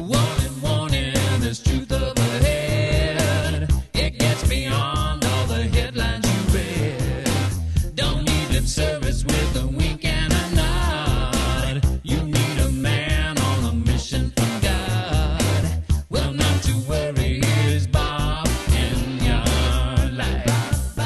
Warning, warning, there's truth up ahead. It gets beyond all the headlines you read. Don't need lip service with a wink and a nod. You need a man on a mission from God. Well, not to worry, here's Bob in your life.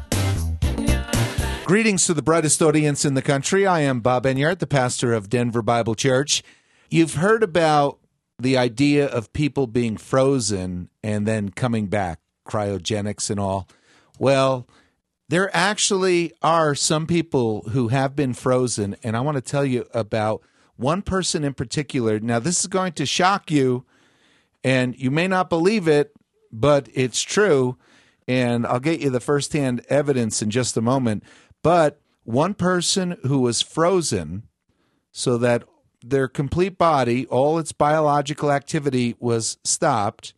Greetings to the brightest audience in the country. I am Bob Enyart, the pastor of Denver Bible Church. You've heard about the idea of people being frozen and then coming back, cryogenics and all. Well, there actually are some people who have been frozen, and I want to tell you about one person in particular. Now, this is going to shock you, and you may not believe it, but it's true, and I'll get you the firsthand evidence in just a moment. But one person who was frozen so that their complete body, all its biological activity was stopped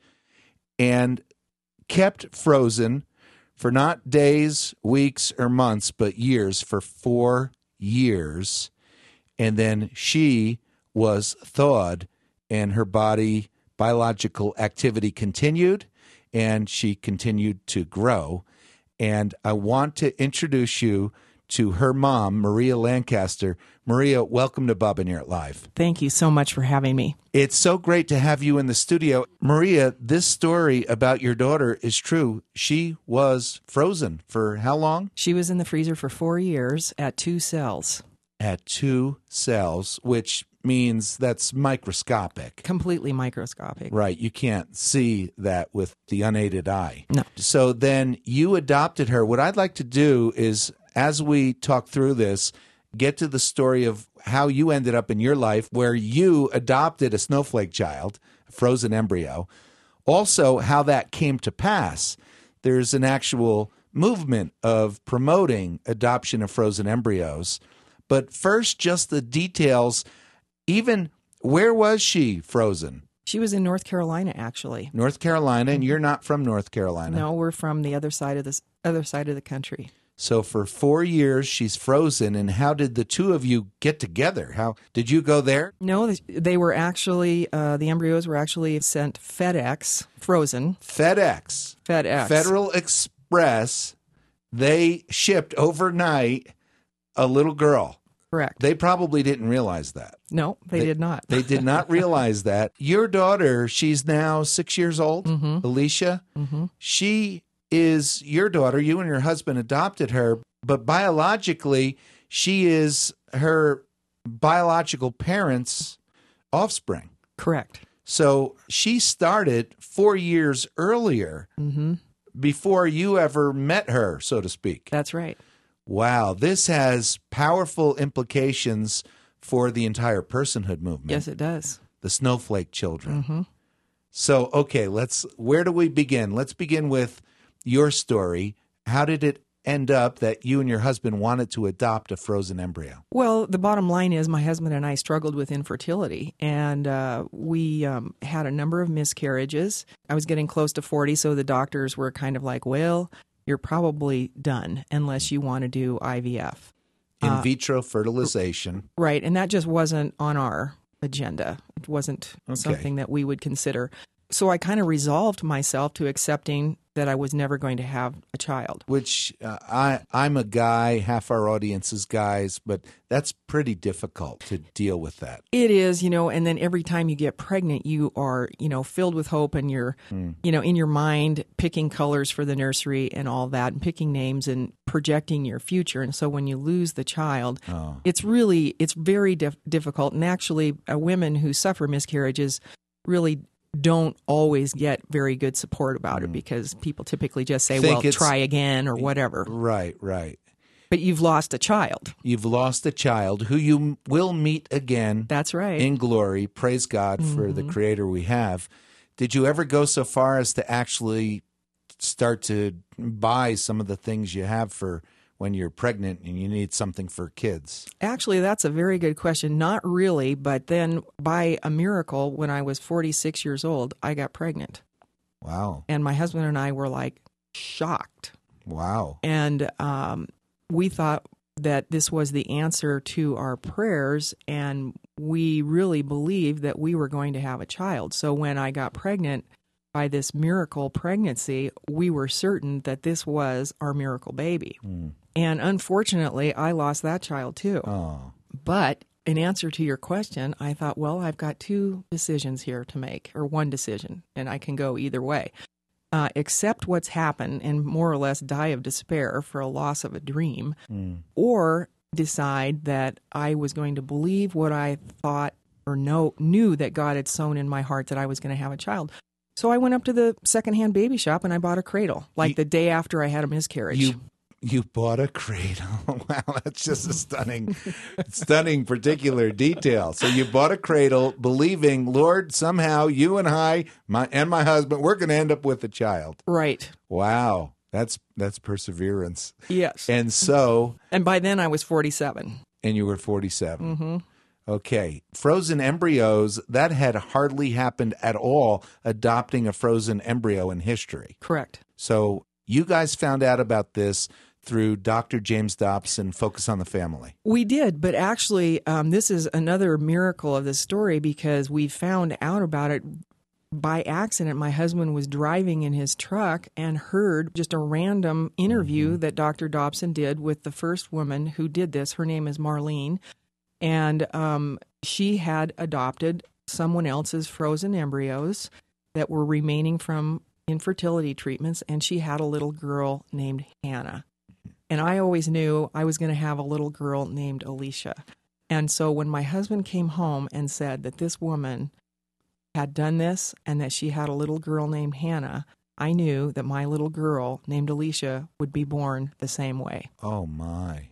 and kept frozen for not days, weeks, or months, but years, for 4 years. And then she was thawed and her body biological activity continued and she continued to grow. And I want to introduce you to her mom, Maria Lancaster. Maria, welcome to Bob and Enyart Live. Thank you so much for having me. It's so great to have you in the studio. Maria, this story about your daughter is true. She was frozen for how long? She was in the freezer for 4 years at 2 cells. At 2 cells, which means that's microscopic. Completely microscopic. Right. You can't see that with the unaided eye. No. So then you adopted her. What I'd like to do is, as we talk through this, get to the story of how you ended up in your life where you adopted a snowflake child, a frozen embryo. Also, how that came to pass. There's an actual movement of promoting adoption of frozen embryos. But first, just the details. Even where was she frozen? She was in North Carolina, actually. North Carolina, and you're not from North Carolina. No, we're from the other side of the country. So for 4 years, she's frozen. And how did the two of you get together? How did you go there? No, they were actually, the embryos were actually sent FedEx, frozen. FedEx. Federal Express. They shipped overnight a little girl. Correct. They probably didn't realize that. No, they did not. They did not realize that. Your daughter, she's now 6 years old, Alicia. Mm-hmm. She is your daughter. You and your husband adopted her, but biologically, she is her biological parents' offspring. Correct. So she started 4 years earlier before you ever met her, so to speak. That's right. Wow, this has powerful implications for the entire personhood movement. Yes, it does. The snowflake children. So, okay, where do we begin? Let's begin with your story. How did it end up that you and your husband wanted to adopt a frozen embryo? Well, the bottom line is my husband and I struggled with infertility, and we had a number of miscarriages. I was getting close to 40, so the doctors were kind of like, well, you're probably done unless you want to do IVF. In vitro fertilization. Right, and that just wasn't on our agenda. It wasn't something that we would consider. So I kind of resolved myself to accepting that I was never going to have a child. Which I'm a guy, half our audience is guys, but that's pretty difficult to deal with that. It is, and then every time you get pregnant, you are, filled with hope and you're, in your mind picking colors for the nursery and all that and picking names and projecting your future. And so when you lose the child, it's very difficult. And actually, women who suffer miscarriages really don't always get very good support about it because people typically just say, well, try again or whatever. Right. But you've lost a child. You've lost a child who you will meet again. That's right. In glory. Praise God for the Creator we have. Did you ever go so far as to actually start to buy some of the things you have for when you're pregnant and you need something for kids? Actually, that's a very good question. Not really, but then by a miracle, when I was 46 years old, I got pregnant. Wow. And my husband and I were like shocked. Wow. And we thought that this was the answer to our prayers, and we really believed that we were going to have a child. So when I got pregnant by this miracle pregnancy, we were certain that this was our miracle baby. And unfortunately, I lost that child too. Oh. But in answer to your question, I thought, well, I've got two decisions here to make, or one decision, and I can go either way. Accept what's happened and more or less die of despair for a loss of a dream, or decide that I was going to believe what I thought or knew that God had sown in my heart that I was going to have a child. So I went up to the secondhand baby shop and I bought a cradle, like the day after I had a miscarriage. You bought a cradle. Wow, that's just a stunning particular detail. So you bought a cradle believing, Lord, somehow you and I, my husband, we're going to end up with a child. Right. Wow. That's perseverance. Yes. And so... And by then I was 47. And you were 47. Okay. Frozen embryos, that had hardly happened at all, adopting a frozen embryo in history. Correct. So you guys found out about this through Dr. James Dobson, Focus on the Family. We did, but actually this is another miracle of this story because we found out about it by accident. My husband was driving in his truck and heard just a random interview that Dr. Dobson did with the first woman who did this. Her name is Marlene, and she had adopted someone else's frozen embryos that were remaining from infertility treatments, and she had a little girl named Hannah. And I always knew I was going to have a little girl named Alicia. And so when my husband came home and said that this woman had done this and that she had a little girl named Hannah, I knew that my little girl named Alicia would be born the same way. Oh, my.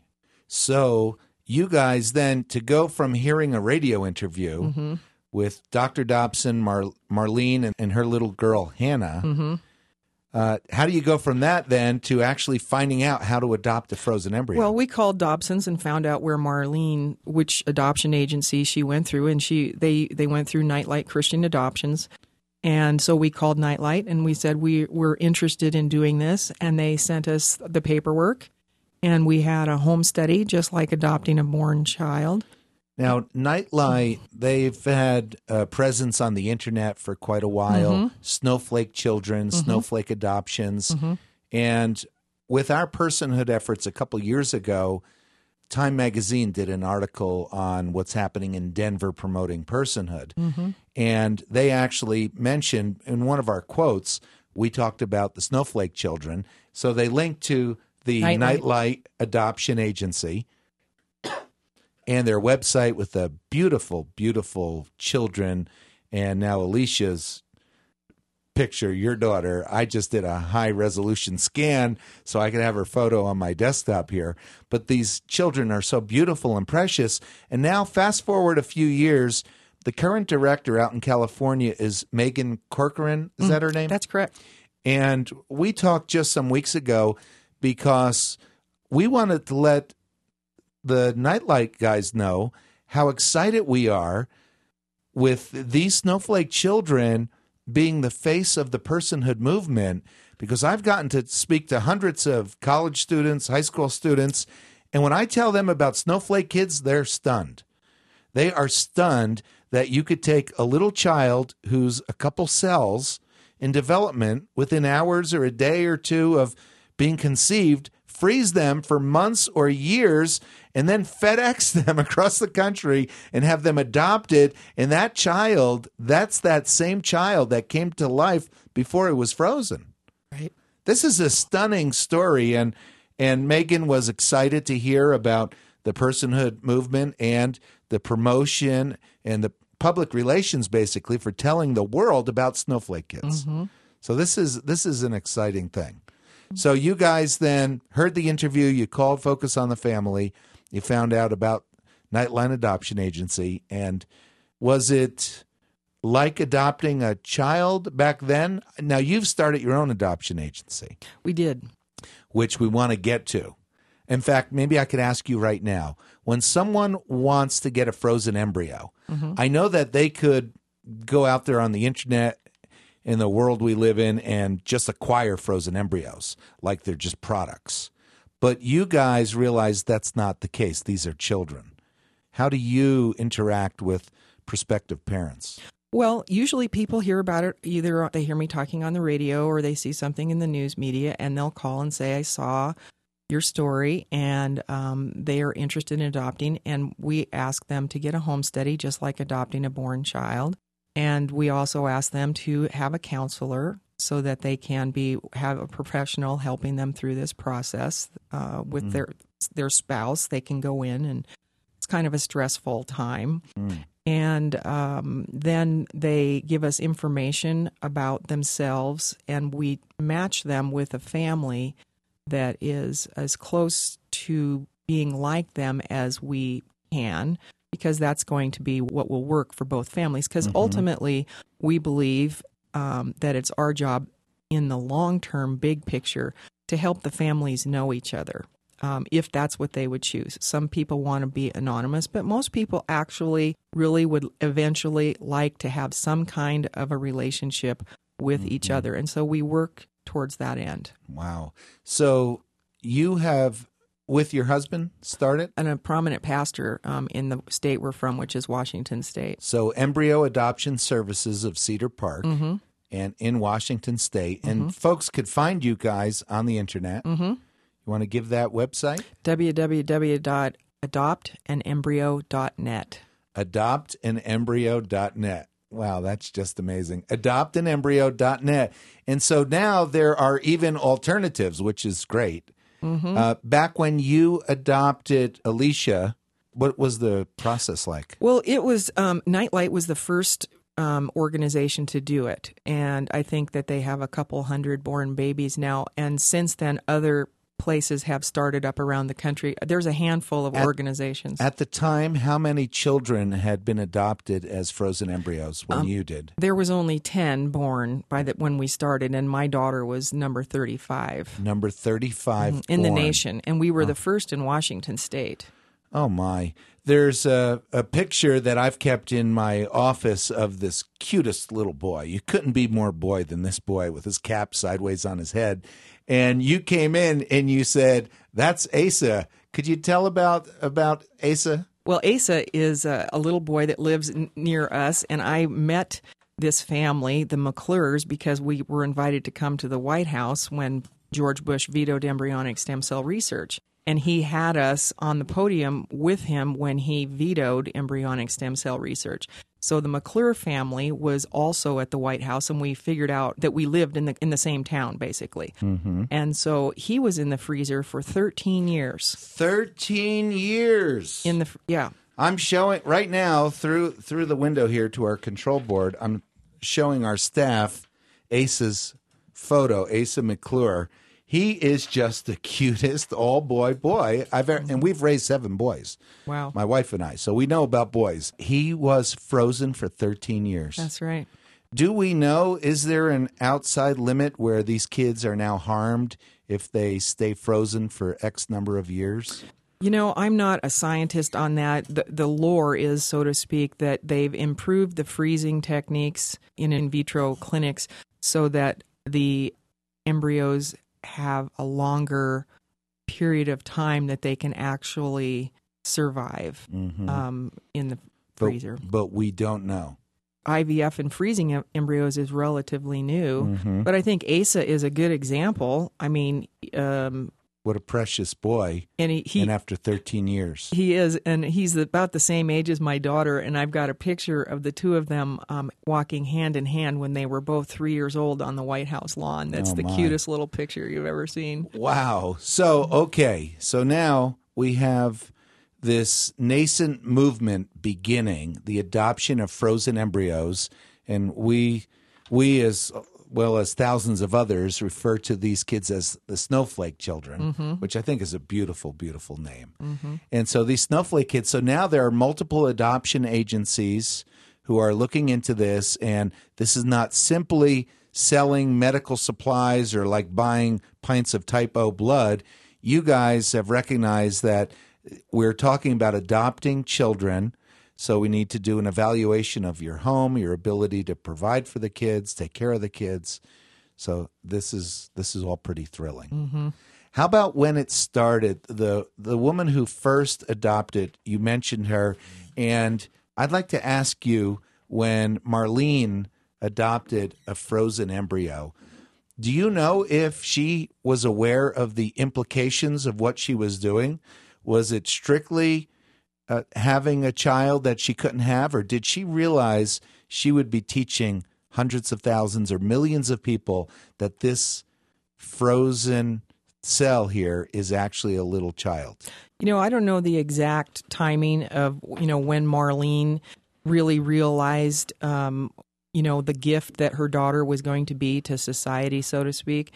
So you guys then, to go from hearing a radio interview with Dr. Dobson, Marlene, and her little girl, Hannah, how do you go from that then to actually finding out how to adopt a frozen embryo? Well, we called Dobson's and found out where Marlene, which adoption agency she went through, and they went through Nightlight Christian Adoptions. And so we called Nightlight and we said we're interested in doing this, and they sent us the paperwork, and we had a home study just like adopting a born child. Now, Nightlight, they've had a presence on the internet for quite a while. Snowflake Children, Snowflake Adoptions. And with our personhood efforts a couple years ago, Time Magazine did an article on what's happening in Denver promoting personhood. And they actually mentioned in one of our quotes, we talked about the Snowflake Children. So they linked to the Nightlight Adoption Agency and their website with the beautiful, beautiful children. And now Alicia's picture, your daughter, I just did a high-resolution scan so I could have her photo on my desktop here. But these children are so beautiful and precious. And now, fast forward a few years, the current director out in California is Megan Corcoran. Is that her name? That's correct. And we talked just some weeks ago because we wanted to let the Nightlight guys know how excited we are with these Snowflake Children being the face of the personhood movement, because I've gotten to speak to hundreds of college students, high school students, and when I tell them about Snowflake Kids, they're stunned. They are stunned that you could take a little child who's a couple cells in development within hours or a day or two of being conceived, freeze them for months or years, and then FedEx them across the country and have them adopted. And that child, that's that same child that came to life before it was frozen. Right. This is a stunning story. And Megan was excited to hear about the personhood movement and the promotion and the public relations, basically, for telling the world about Snowflake Kids. So this is an exciting thing. So you guys then heard the interview, you called Focus on the Family, you found out about Nightlight Adoption Agency, and was it like adopting a child back then? Now, you've started your own adoption agency. We did. Which we want to get to. In fact, maybe I could ask you right now, when someone wants to get a frozen embryo, I know that they could go out there on the internet in the world we live in and just acquire frozen embryos like they're just products. But you guys realize that's not the case. These are children. How do you interact with prospective parents? Well, usually people hear about it, either they hear me talking on the radio or they see something in the news media, and they'll call and say, I saw your story, and they are interested in adopting, and we ask them to get a home study, just like adopting a born child. And we also ask them to have a counselor so that they can have a professional helping them through this process with their spouse. They can go in, and it's kind of a stressful time. And then they give us information about themselves, and we match them with a family that is as close to being like them as we can, because that's going to be what will work for both families. Because ultimately, we believe that it's our job in the long-term, big picture, to help the families know each other, if that's what they would choose. Some people want to be anonymous, but most people actually really would eventually like to have some kind of a relationship with each other. And so we work towards that end. Wow. So you have, with your husband, started? And a prominent pastor in the state we're from, which is Washington State. So Embryo Adoption Services of Cedar Park and in Washington State. And folks could find you guys on the internet. You want to give that website? www.adoptanembryo.net. Adoptanembryo.net. Wow, that's just amazing. Adoptanembryo.net. And so now there are even alternatives, which is great. Back when you adopted Alicia, what was the process like? Well, it was Nightlight was the first organization to do it. And I think that they have a couple hundred born babies now. And since then, other places have started up around the country. There's a handful of organizations. At the time, how many children had been adopted as frozen embryos when you did? There was only 10 born when we started, and my daughter was number 35. Number 35 in the born. nation, and we were the first in Washington State. Oh, my. There's a picture that I've kept in my office of this cutest little boy. You couldn't be more boy than this boy with his cap sideways on his head. And you came in and you said, that's Asa. Could you tell about Asa? Well, Asa is a little boy that lives near us, and I met this family, the McClures, because we were invited to come to the White House when George Bush vetoed embryonic stem cell research. And he had us on the podium with him when he vetoed embryonic stem cell research. So the McClure family was also at the White House, and we figured out that we lived in the same town, basically. And so he was in the freezer for 13 years. 13 years. Yeah. I'm showing right now through the window here to our control board. I'm showing our staff Asa's photo, Asa McClure. He is just the cutest boy I've ever, and we've raised 7 boys. Wow. My wife and I. So we know about boys. He was frozen for 13 years. That's right. Do we know, is there an outside limit where these kids are now harmed if they stay frozen for X number of years? You know, I'm not a scientist on that. The lore is, so to speak, that they've improved the freezing techniques in vitro clinics so that the embryos have a longer period of time that they can actually survive in the freezer. But we don't know. IVF and freezing embryos is relatively new, but I think Asa is a good example. I mean, what a precious boy! And and after 13 years, he is, and he's about the same age as my daughter. And I've got a picture of the two of them walking hand in hand when they were both 3 years old on the White House lawn. That's the cutest little picture you've ever seen. Wow! So now we have this nascent movement beginning, the adoption of frozen embryos, and we as well as thousands of others refer to these kids as the snowflake children, which I think is a beautiful, beautiful name. And so these snowflake kids, so now there are multiple adoption agencies who are looking into this, and this is not simply selling medical supplies or like buying pints of type O blood. You guys have recognized that we're talking about adopting children. So we need to do an evaluation of your home, your ability to provide for the kids, take care of the kids. So this is all pretty thrilling. How about when it started? The woman who first adopted, you mentioned her, and I'd like to ask you, when Marlene adopted a frozen embryo, do you know if she was aware of the implications of what she was doing? Was it strictly having a child that she couldn't have, or did she realize she would be teaching hundreds of thousands or millions of people that this frozen cell here is actually a little child? I don't know the exact timing of, when Marlene really realized, the gift that her daughter was going to be to society, so to speak.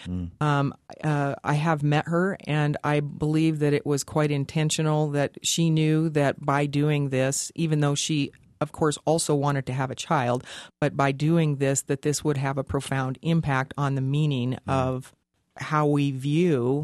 I have met her, and I believe that it was quite intentional, that she knew that by doing this, even though she, of course, also wanted to have a child, but by doing this, that this would have a profound impact on the meaning of how we view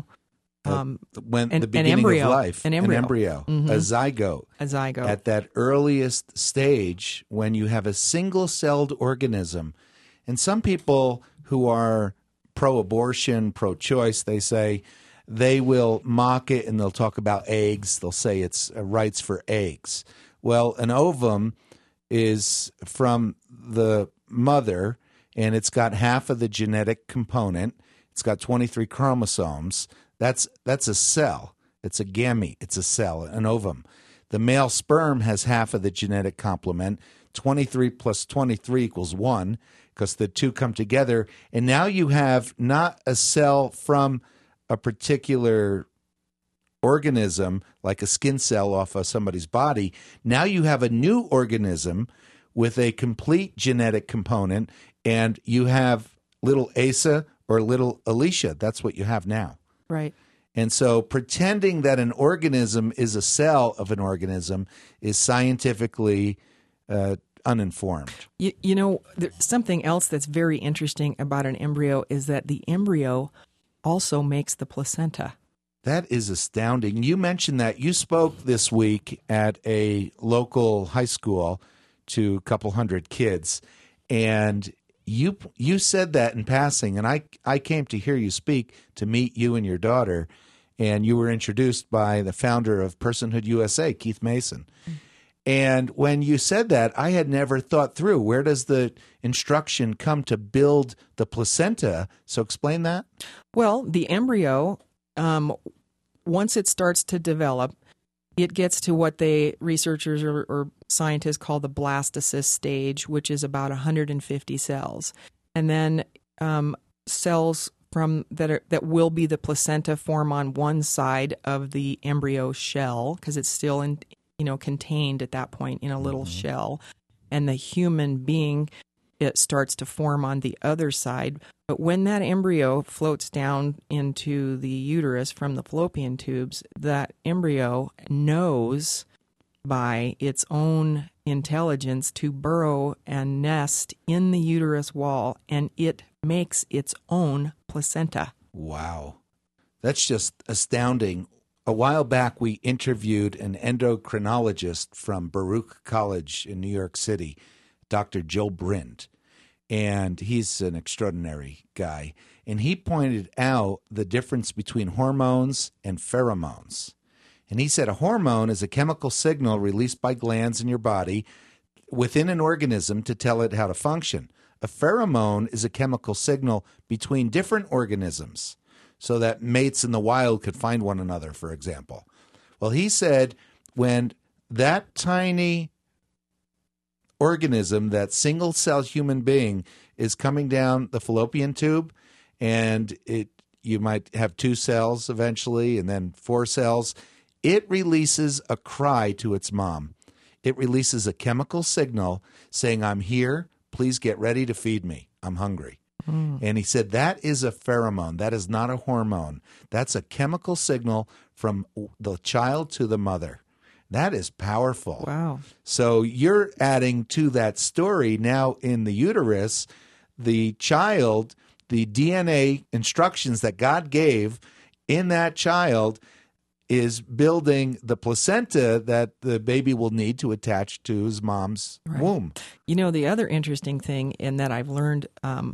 when an the beginning embryo, of life, an embryo. a zygote, at that earliest stage when you have a single-celled organism. And some people who are pro-abortion, pro-choice, they say they will mock it and they'll talk about eggs. They'll say it's rights for eggs. Well, an ovum is from the mother, and it's got half of the genetic component. It's got 23 chromosomes. That's a cell. It's a gamete. It's a cell, an ovum. The male sperm has half of the genetic complement. 23 plus 23 equals 1, because the two come together. And now you have not a cell from a particular organism, like a skin cell off of somebody's body. Now you have a new organism with a complete genetic component, and you have little Asa or little Alicia. That's what you have now. Right. And so pretending that an organism is a cell of an organism is scientifically uninformed. There's something else that's very interesting about an embryo is that the embryo also makes the placenta. That is astounding. You mentioned that. You spoke this week at a local high school to a couple hundred kids, and you said that in passing, and I came to hear you speak to meet you and your daughter, and you were introduced by the founder of Personhood USA, Keith Mason. And when you said that, I had never thought through, where does the instruction come to build the placenta? So explain that. Well, the embryo, once it starts to develop, it gets to what researchers or scientists call the blastocyst stage, which is about 150 cells. And then cells that will be the placenta form on one side of the embryo shell, because it's still contained at that point in a little shell. And the human being, it starts to form on the other side. But when that embryo floats down into the uterus from the fallopian tubes, that embryo knows by its own intelligence to burrow and nest in the uterus wall, and it makes its own placenta. Wow. That's just astounding. A while back, we interviewed an endocrinologist from Baruch College in New York City, Dr. Joe Brind. And he's an extraordinary guy. And he pointed out the difference between hormones and pheromones. And he said a hormone is a chemical signal released by glands in your body within an organism to tell it how to function. A pheromone is a chemical signal between different organisms so that mates in the wild could find one another, for example. Well, he said when that tiny organism, that single-cell human being, is coming down the fallopian tube, and you might have 2 cells eventually and then 4 cells, it releases a cry to its mom. It releases a chemical signal saying, I'm here, please get ready to feed me, I'm hungry. And he said that is a pheromone. That is not a hormone. That's a chemical signal from the child to the mother. That is powerful. Wow. So you're adding to that story now in the uterus, the child, the DNA instructions that God gave in that child is building the placenta that the baby will need to attach to his mom's womb. The other interesting thing in that I've learned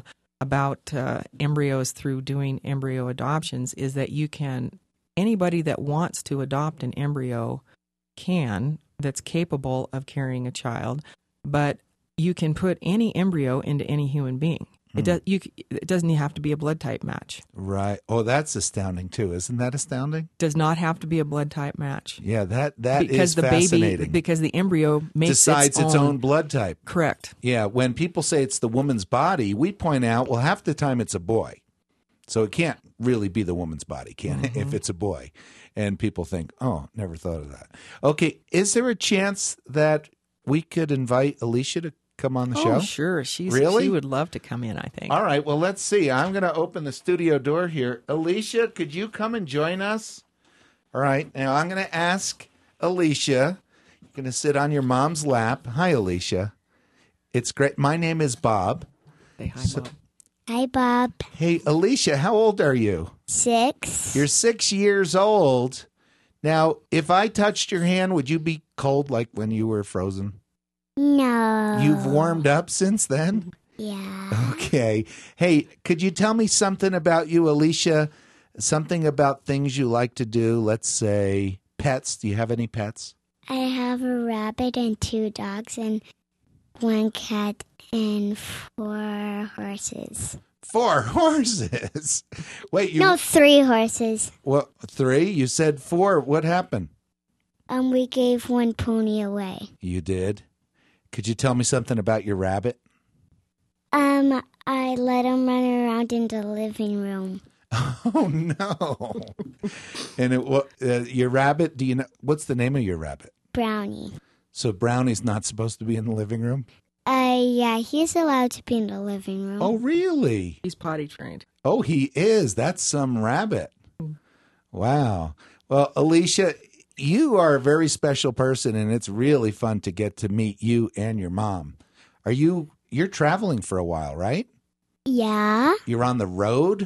about embryos through doing embryo adoptions is that anybody that wants to adopt an embryo that's capable of carrying a child, but you can put any embryo into any human being. It doesn't have to be a blood type match. Right. Oh, that's astounding too. Isn't that astounding? Does not have to be a blood type match. Yeah, that because is the fascinating. baby, because the embryo decides its own blood type. Correct. Yeah, when people say it's the woman's body, we point out, well, half the time it's a boy. So it can't really be the woman's body, can it, if it's a boy? And people think, oh, never thought of that. Okay, is there a chance that we could invite Alicia to come on the show? Oh, sure. She would love to come in, I think. All right, well, let's see. I'm going to open the studio door here. Alicia, could you come and join us? All right, now I'm going to ask Alicia. You're going to sit on your mom's lap. Hi, Alicia. It's great. My name is Bob. Say hi, Bob. Hi, Bob. Hey, Alicia, how old are you? 6. You're 6 years old. Now, if I touched your hand, would you be cold like when you were frozen? No. You've warmed up since then? Yeah. Okay. Hey, could you tell me something about you, Alicia? Something about things you like to do? Let's say pets. Do you have any pets? I have a rabbit and 2 dogs and 1 cat and 4 horses. 4 horses. Wait, No, 3 horses. What? 3? You said 4. What happened? We gave 1 pony away. You did? Could you tell me something about your rabbit? I let him run around in the living room. Oh no! And your rabbit? Do you know what's the name of your rabbit? Brownie. So Brownie's not supposed to be in the living room? Yeah, he's allowed to be in the living room. Oh, really? He's potty trained. Oh, he is. That's some rabbit. Wow. Well, Alicia, you are a very special person, and it's really fun to get to meet you and your mom. You're traveling for a while, right? Yeah. You're on the road?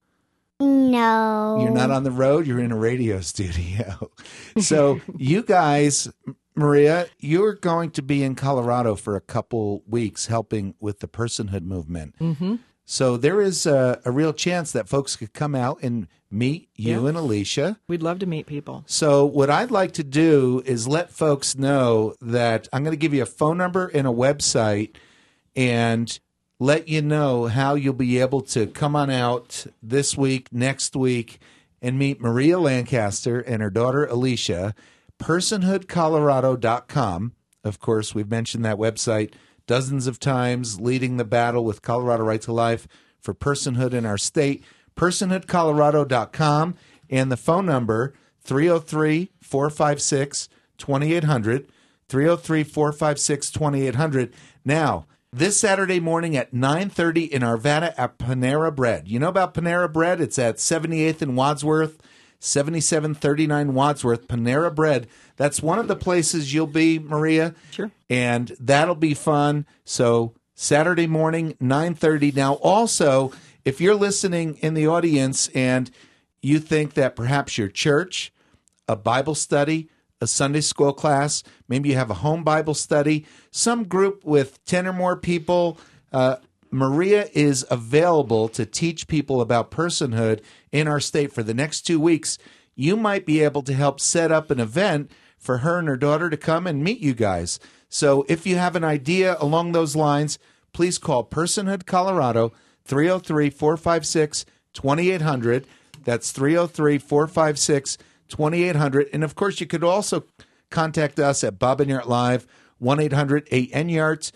No. You're not on the road. You're in a radio studio. So you guys, Maria, you're going to be in Colorado for a couple weeks helping with the personhood movement. Mm-hmm. So there is a real chance that folks could come out and meet you and Alicia. We'd love to meet people. So what I'd like to do is let folks know that I'm going to give you a phone number and a website and let you know how you'll be able to come on out this week, next week, and meet Maria Lancaster and her daughter Alicia. Personhoodcolorado.com. Of course, we've mentioned that website dozens of times, leading the battle with Colorado Right to Life for personhood in our state. Personhoodcolorado.com. And the phone number, 303-456-2800. 303-456-2800. Now, this Saturday morning at 9:30 in Arvada at Panera Bread. You know about Panera Bread? It's at 78th and Wadsworth, 7739 Wadsworth, Panera Bread. That's one of the places you'll be, Maria. Sure. And that'll be fun. So Saturday morning, 9:30. Now, also, if you're listening in the audience and you think that perhaps your church, a Bible study, a Sunday school class, maybe you have a home Bible study, some group with 10 or more people, Maria is available to teach people about personhood in our state for the next 2 weeks. You might be able to help set up an event for her and her daughter to come and meet you guys. So if you have an idea along those lines, please call Personhood Colorado, 303-456-2800. That's 303-456-2800. And of course, you could also contact us at Bob and Yart Live, 1-800-8-NYARTS,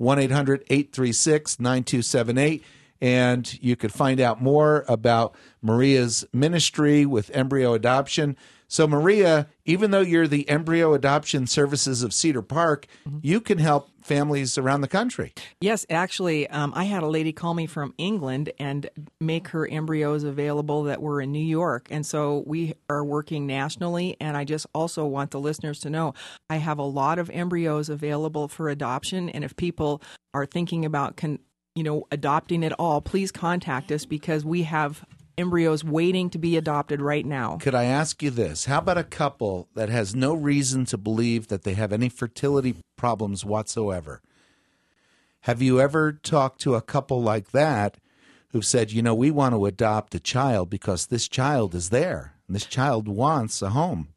1-800-836-9278. And you could find out more about Maria's ministry with embryo adoption. So, Maria, even though you're the Embryo Adoption Services of Cedar Park, you can help families around the country. Yes, actually, I had a lady call me from England and make her embryos available that were in New York. And so we are working nationally. And I just also want the listeners to know I have a lot of embryos available for adoption. And if people are thinking about adopting at all, please contact us because we have embryos waiting to be adopted right now. Could I ask you this? How about a couple that has no reason to believe that they have any fertility problems whatsoever? Have you ever talked to a couple like that who've said, we want to adopt a child because this child is there and this child wants a home.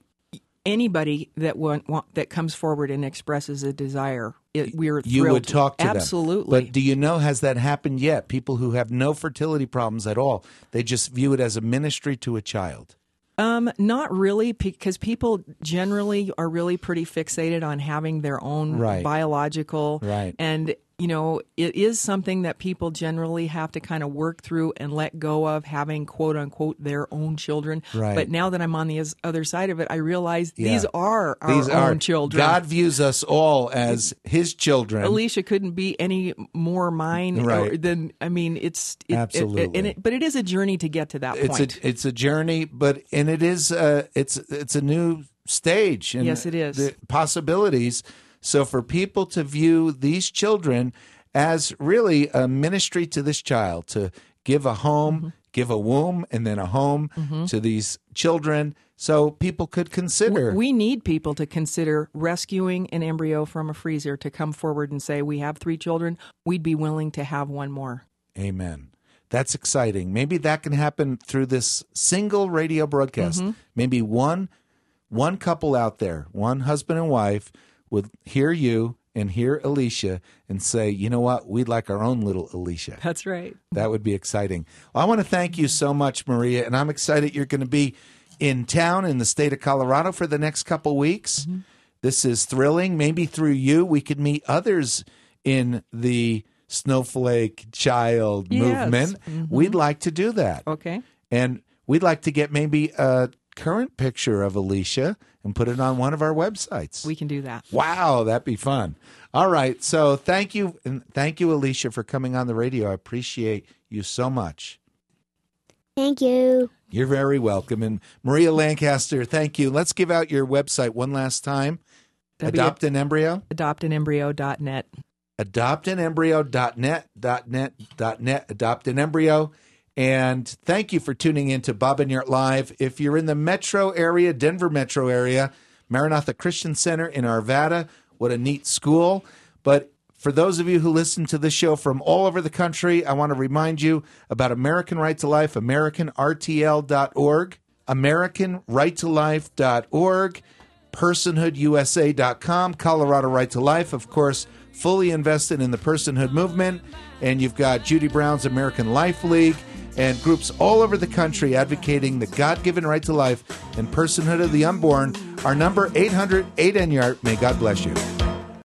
Anybody that comes forward and expresses a desire, we're thrilled. You would talk to them. Absolutely. But do you know, has that happened yet? People who have no fertility problems at all, they just view it as a ministry to a child. Not really, because people generally are really pretty fixated on having their own biological. Right. And, it is something that people generally have to kind of work through and let go of, having, quote unquote, their own children. Right. But now that I'm on the other side of it, I realize these are our own children. God views us all as his children. Alicia couldn't be any more mine than, Absolutely. But it is a journey to get to that point. It's a journey, and it is it's a new stage. And yes, it is. The possibilities. So for people to view these children as really a ministry to this child, to give a home, give a womb, and then a home to these children, so people could consider. We need people to consider rescuing an embryo from a freezer to come forward and say, we have 3 children, we'd be willing to have one more. Amen. That's exciting. Maybe that can happen through this single radio broadcast. Maybe one couple out there, one husband and wife, would hear you and hear Alicia and say, you know what, we'd like our own little Alicia. That's right. That would be exciting. Well, I want to thank you so much, Maria, and I'm excited you're going to be in town in the state of Colorado for the next couple weeks. This is thrilling. Maybe through you, we could meet others in the snowflake child movement. We'd like to do that. Okay. And we'd like to get maybe a current picture of Alicia and put it on one of our websites. We can do that. Wow, that'd be fun. All right, so thank you, Alicia, for coming on the radio. I appreciate you so much. Thank you. You're very welcome. And Maria Lancaster, thank you. Let's give out your website one last time. Adopt an Embryo? Adoptanembryo.net. Adoptanembryo.net. Adopt an Embryo. And thank you for tuning in to Bob Enyart Live. If you're in the metro area, Denver metro area, Maranatha Christian Center in Arvada, what a neat school. But for those of you who listen to this show from all over the country, I want to remind you about American Right to Life, AmericanRTL.org, AmericanRightToLife.org, PersonhoodUSA.com, Colorado Right to Life, of course, fully invested in the personhood movement. And you've got Judy Brown's American Life League and groups all over the country advocating the God-given right to life and personhood of the unborn. Our number, 800-8-ENYART. May God bless you.